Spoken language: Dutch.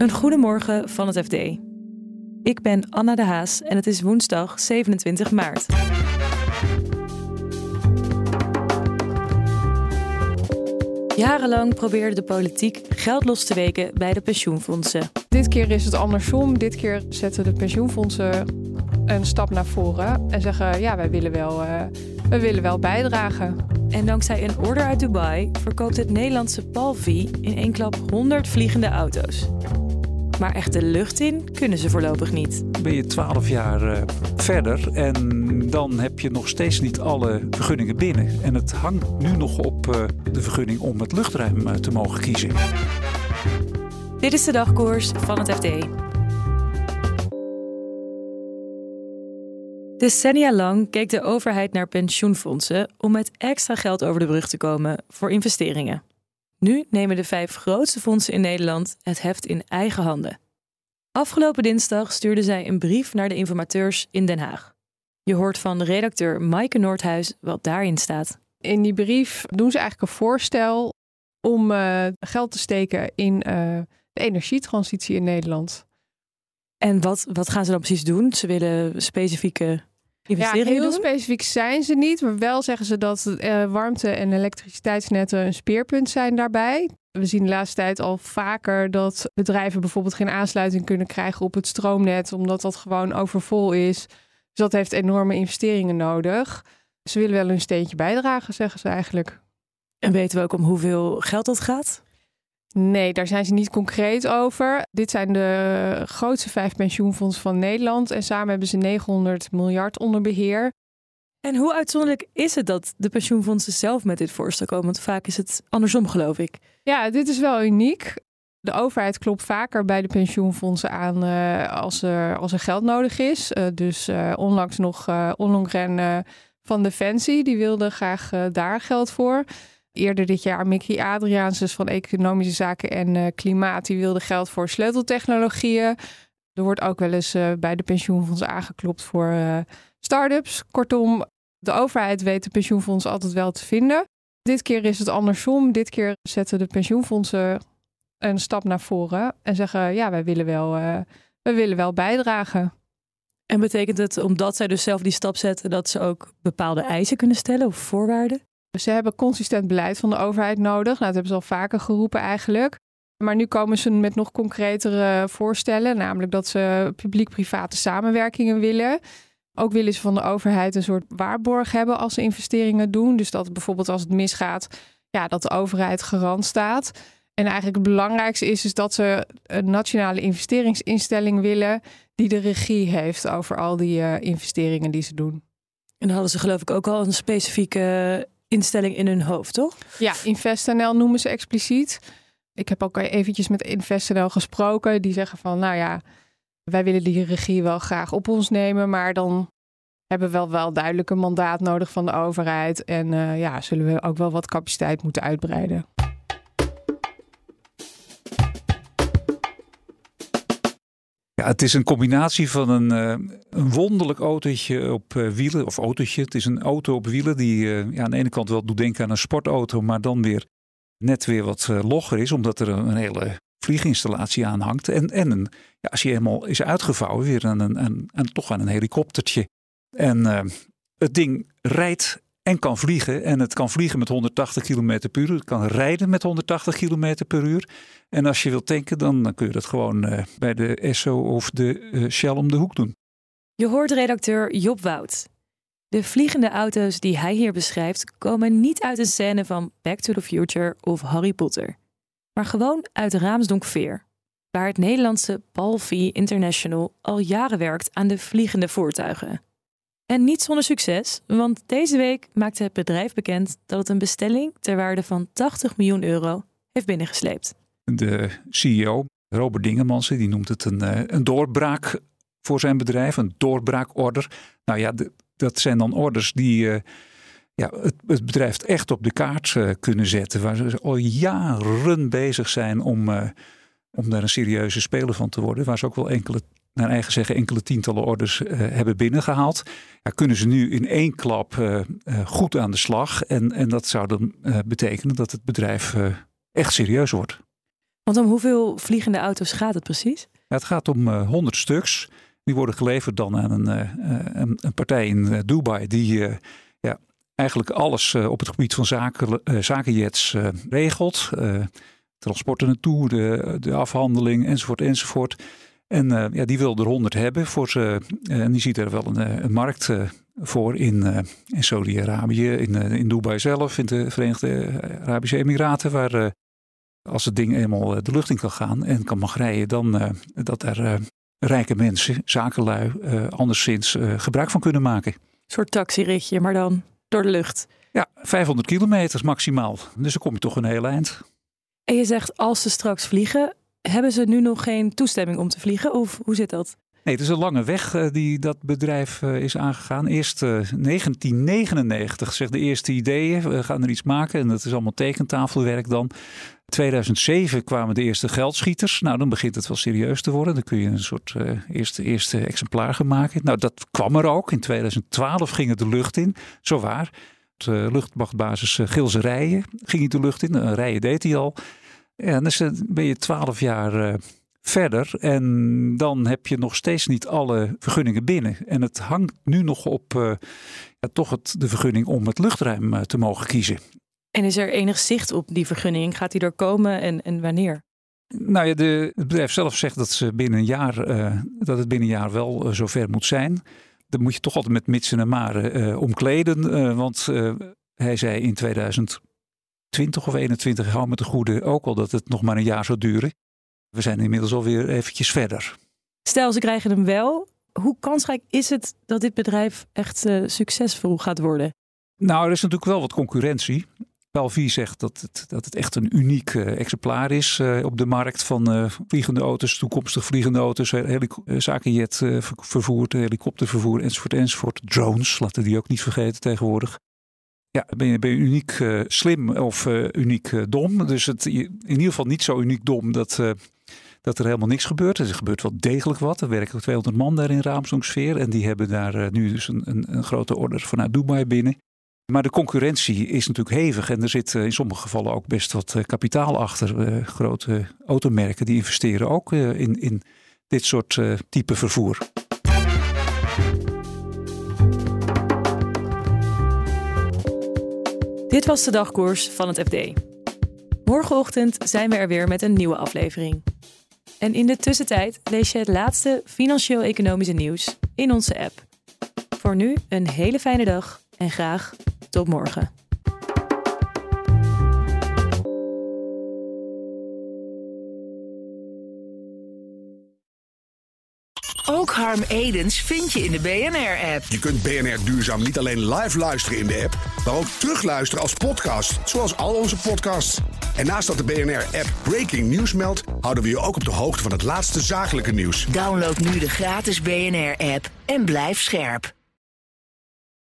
Een goedemorgen van het FD. Ik ben Anna de Haas en het is woensdag 27 maart. Jarenlang probeerde de politiek geld los te weken bij de pensioenfondsen. Dit keer is het andersom. Dit keer zetten de pensioenfondsen een stap naar voren en zeggen: ja, wij willen wel bijdragen. En dankzij een order uit Dubai verkoopt het Nederlandse Palvie in één klap 100 vliegende auto's. Maar echt de lucht in kunnen ze voorlopig niet. Ben je 12 jaar verder en dan heb je nog steeds niet alle vergunningen binnen. En het hangt nu nog op de vergunning om het luchtruim te mogen kiezen. Dit is de dagkoers van het FD. Decennia lang keek de overheid naar pensioenfondsen om met extra geld over de brug te komen voor investeringen. Nu nemen de 5 grootste fondsen in Nederland het heft in eigen handen. Afgelopen dinsdag stuurden zij een brief naar de informateurs in Den Haag. Je hoort van redacteur Maaike Noordhuis wat daarin staat. In die brief doen ze eigenlijk een voorstel om geld te steken in de energietransitie in Nederland. En wat gaan ze dan precies doen? Ze willen specifieke investeringen doen? Ja, heel specifiek zijn ze niet. Maar wel zeggen ze dat warmte- en elektriciteitsnetten een speerpunt zijn daarbij. We zien de laatste tijd al vaker dat bedrijven bijvoorbeeld geen aansluiting kunnen krijgen op het stroomnet, omdat dat gewoon overvol is. Dus dat heeft enorme investeringen nodig. Ze willen wel een steentje bijdragen, zeggen ze eigenlijk. En weten we ook om hoeveel geld dat gaat? Nee, daar zijn ze niet concreet over. Dit zijn de grootste 5 pensioenfondsen van Nederland. En samen hebben ze 900 miljard onder beheer. En hoe uitzonderlijk is het dat de pensioenfondsen zelf met dit voorstel komen? Want vaak is het andersom, geloof ik. Ja, dit is wel uniek. De overheid klopt vaker bij de pensioenfondsen aan als er geld nodig is. Dus onlangs nog Ollongren van Defensie. Die wilde graag daar geld voor. Eerder dit jaar Mickey Adriaanses van Economische Zaken en Klimaat. Die wilde geld voor sleuteltechnologieën. Er wordt ook wel eens bij de pensioenfondsen aangeklopt voor start-ups. Kortom, de overheid weet de pensioenfondsen altijd wel te vinden. Dit keer is het andersom. Dit keer zetten de pensioenfondsen een stap naar voren en zeggen: ja, wij willen wel bijdragen. En betekent het, omdat zij dus zelf die stap zetten, dat ze ook bepaalde eisen kunnen stellen of voorwaarden? Ze hebben consistent beleid van de overheid nodig. Nou, dat hebben ze al vaker geroepen eigenlijk. Maar nu komen ze met nog concretere voorstellen. Namelijk dat ze publiek-private samenwerkingen willen. Ook willen ze van de overheid een soort waarborg hebben als ze investeringen doen. Dus dat bijvoorbeeld als het misgaat, ja, dat de overheid garant staat. En eigenlijk het belangrijkste is dat ze een nationale investeringsinstelling willen die de regie heeft over al die investeringen die ze doen. En dan hadden ze geloof ik ook al een specifieke instelling in hun hoofd, toch? Ja, InvestNL noemen ze expliciet. Ik heb ook eventjes met InvestNL gesproken. Die zeggen van, nou ja, wij willen die regie wel graag op ons nemen, maar dan hebben we wel duidelijk een mandaat nodig van de overheid. En zullen we ook wel wat capaciteit moeten uitbreiden. Ja, het is een combinatie van een wonderlijk autootje op wielen. Of autootje, het is een auto op wielen die aan de ene kant wel doet denken aan een sportauto, maar dan weer net weer wat logger is, omdat er een hele vlieginstallatie aan hangt. En als je helemaal is uitgevouwen, weer toch aan een helikoptertje. En het ding rijdt en kan vliegen. En het kan vliegen met 180 km per uur. Het kan rijden met 180 km per uur. En als je wilt tanken, dan kun je dat gewoon bij de Esso of de Shell om de hoek doen. Je hoort redacteur Job Wout. De vliegende auto's die hij hier beschrijft komen niet uit een scène van Back to the Future of Harry Potter. Maar gewoon uit Raamsdonk-Veer, waar het Nederlandse Palvie International al jaren werkt aan de vliegende voertuigen. En niet zonder succes, want deze week maakte het bedrijf bekend dat het een bestelling ter waarde van €80 miljoen heeft binnengesleept. De CEO, Robert Dingemansen, die noemt het een doorbraak voor zijn bedrijf, een doorbraakorder. Nou ja, dat zijn dan orders die het bedrijf echt op de kaart kunnen zetten, waar ze al jaren bezig zijn om daar een serieuze speler van te worden, waar ze ook wel naar eigen zeggen enkele tientallen orders hebben binnengehaald. Ja, kunnen ze nu in één klap goed aan de slag. En dat zou dan betekenen dat het bedrijf echt serieus wordt. Want om hoeveel vliegende auto's gaat het precies? Ja, het gaat om 100 stuks. Die worden geleverd dan aan een partij in Dubai die eigenlijk alles op het gebied van zakenjets regelt. Transport er naartoe, de afhandeling enzovoort. En die wil er 100 hebben. En die ziet er wel een markt voor in Saudi-Arabië, in Dubai zelf, in de Verenigde Arabische Emiraten, waar als het ding eenmaal de lucht in kan gaan en kan mag rijden, dan dat er rijke mensen, zakenlui, anderszins gebruik van kunnen maken. Een soort taxiritje, maar dan door de lucht. Ja, 500 kilometer maximaal. Dus dan kom je toch een heel eind. En je zegt, als ze straks vliegen, hebben ze nu nog geen toestemming om te vliegen? Of hoe zit dat? Nee, het is een lange weg die dat bedrijf is aangegaan. Eerst 1999 zegt de eerste ideeën. We gaan er iets maken en dat is allemaal tekentafelwerk dan. 2007 kwamen de eerste geldschieters. Nou, dan begint het wel serieus te worden. Dan kun je een soort eerste exemplaar gaan maken. Nou, dat kwam er ook. In 2012 ging het de lucht in. Zowaar. De luchtmachtbasis Gilserijen ging hij de lucht in. Rijen deed hij al. En dan ben je 12 jaar verder. En dan heb je nog steeds niet alle vergunningen binnen. En het hangt nu nog op de vergunning om het luchtruim te mogen kiezen. En is er enig zicht op die vergunning? Gaat die er komen en wanneer? Nou ja, het bedrijf zelf zegt dat het binnen een jaar wel zover moet zijn. Dan moet je toch altijd met mitsen en maren omkleden. Want hij zei in 2020 of 2021, hou me te goede, ook al dat het nog maar een jaar zou duren. We zijn inmiddels alweer eventjes verder. Stel, ze krijgen hem wel. Hoe kansrijk is het dat dit bedrijf echt succesvol gaat worden? Nou, er is natuurlijk wel wat concurrentie. Palvie zegt dat het echt een uniek exemplaar is op de markt van vliegende auto's, toekomstig vliegende auto's, zakenjet vervoer, helikoptervervoer enzovoort. Drones, laten die ook niet vergeten tegenwoordig. Ja, ben je uniek slim of uniek dom. Dus in ieder geval niet zo uniek dom dat er helemaal niks gebeurt. Er gebeurt wel degelijk wat. Er werken 200 man daar in Raamsdonksveer. En die hebben daar nu dus een grote order vanuit Dubai binnen. Maar de concurrentie is natuurlijk hevig. En er zit in sommige gevallen ook best wat kapitaal achter. Grote automerken die investeren ook in dit soort type vervoer. Dit was de dagkoers van het FD. Morgenochtend zijn we er weer met een nieuwe aflevering. En in de tussentijd lees je het laatste financieel-economische nieuws in onze app. Voor nu een hele fijne dag en graag tot morgen. Ook Harm Edens vind je in de BNR-app. Je kunt BNR Duurzaam niet alleen live luisteren in de app, maar ook terugluisteren als podcast, zoals al onze podcasts. En naast dat de BNR-app Breaking News meldt, houden we je ook op de hoogte van het laatste zakelijke nieuws. Download nu de gratis BNR-app en blijf scherp.